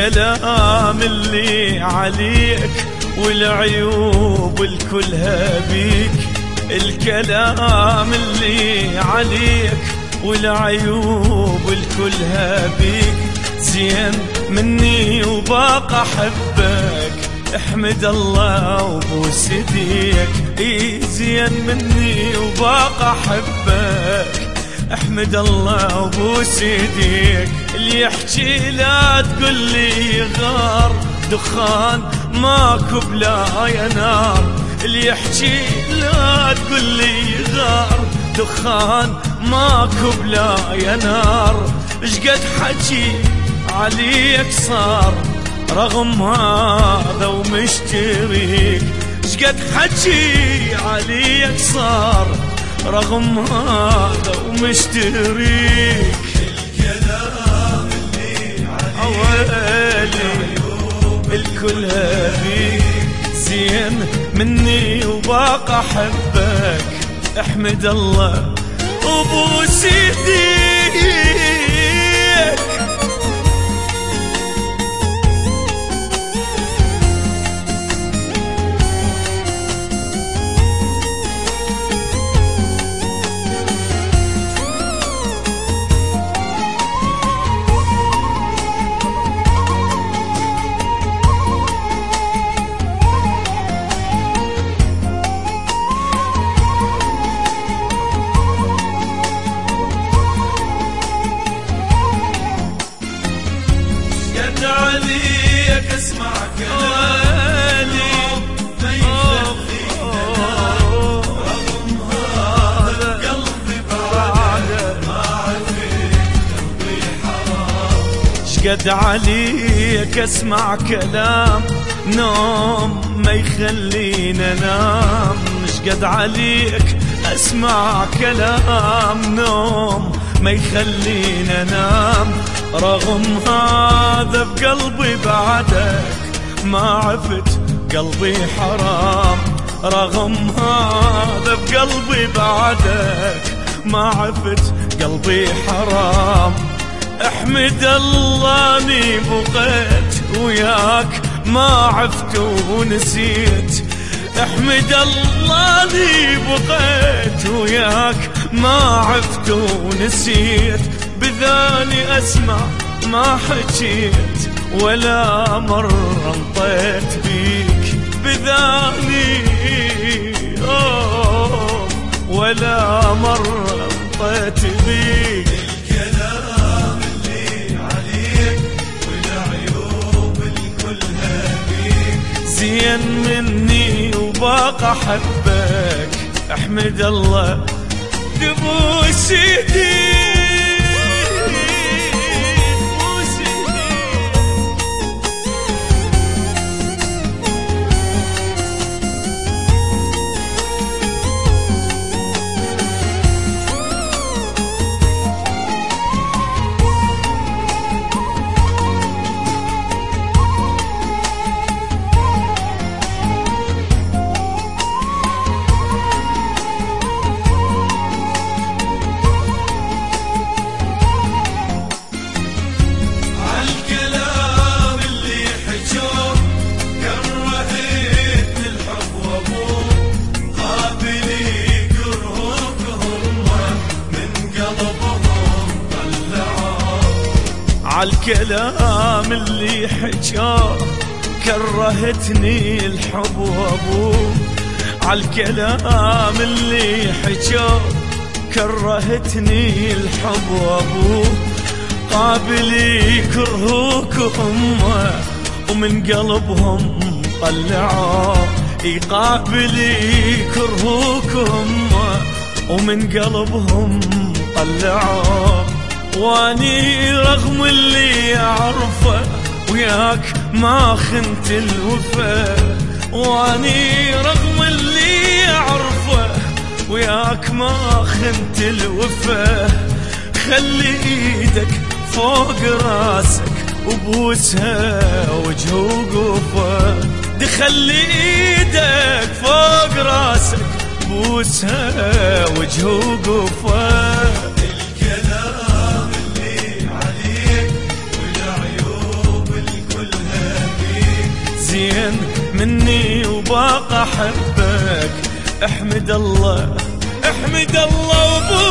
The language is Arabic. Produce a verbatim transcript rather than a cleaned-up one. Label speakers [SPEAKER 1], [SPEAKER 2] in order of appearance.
[SPEAKER 1] الكلام اللي عليك والعيوب الكلها بيك، الكلام اللي عليك والعيوب الكلها بيك، زين مني وباقى احبك احمد الله وبوس يديك، اي زين مني وباقى احبك احمد الله وبوس يديك. اللي يحكي لا تقول لي غار دخان ماكو بلا يا نار، اللي يحكي لا تقول لي غار دخان ماكو بلا يا نار. اشقد حكي عليك صار رغم هذا ومشتريك، اشقد حكي عليك صار رغم هذا ومشتريك.
[SPEAKER 2] الكلام اللي عليك
[SPEAKER 1] الكلها بيك، زين مني وباقى احبك احمد الله وبوس يديك.
[SPEAKER 2] عليك اسمع كلامي ما يخلينا رغم هذا قلبي بعدك ما عرفت قلبي حرام.
[SPEAKER 1] شقد عليك اسمع كلام نوم ما يخلينا نام، شقد عليك اسمع كلام نوم ما يخلينا نام، رغم هذا بقلبي بعدك ما عفت قلبي حرام، رغم هذا بقلبي بعدك ما عفت قلبي حرام. احمد الله اني بقيت وياك ما عفت ونسيت، احمد الله اني بقيت وياك ما عفت ونسيت، بذاني اسمع ما حكيت ولا مرة انطيت بيك، بذاني أوه ولا مرة انطيت بيك.
[SPEAKER 2] الكلام اللي عليك والعيوب الكلها بيك،
[SPEAKER 1] زين مني وباقى احبك احمد الله تبوس يديك. عالكلام اللي حجاه كرهتني الحب وابوه، عالكلام اللي حجاه كرهتني الحب وابوه، قابل يكرهوك هم ومن قلبهم طلعوه، يقابل يكرهوك هم ومن قلبهم طلعوه، واني رغم اللي اعرفه وياك ما خنت الوفا، واني رغم اللي اعرفه وياك ما خنت الوفا. خلي ايدك فوق راسك وبوسها وجه وقوفه، دخلي ايدك فوق راسك بوسها وجه وقوفه.
[SPEAKER 2] الكلام اللي عليك والعيوب الكل
[SPEAKER 1] اشواق احبك. احمد الله احمد الله وابوك